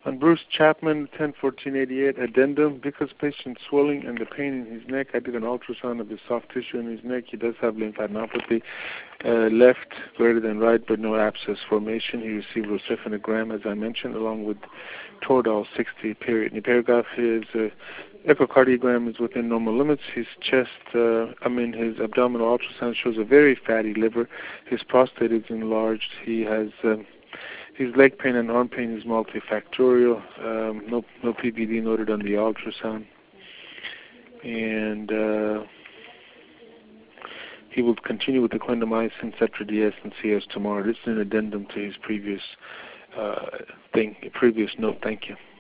On Bruce Chapman, 10/14/88, addendum, because patient's swelling and the pain in his neck, I did an ultrasound of his soft tissue in his neck. He does have lymphadenopathy, left greater than right, but no abscess formation. He received luciferin, as I mentioned, along with Toradol 60, period. In the paragraph, his echocardiogram is within normal limits. His his abdominal ultrasound shows a very fatty liver. His prostate is enlarged. He has his leg pain and arm pain is multifactorial. No PVD noted on the ultrasound. And he will continue with the clindamycin, Cetra-DS, and CS tomorrow. This is an addendum to his previous previous note. Thank you.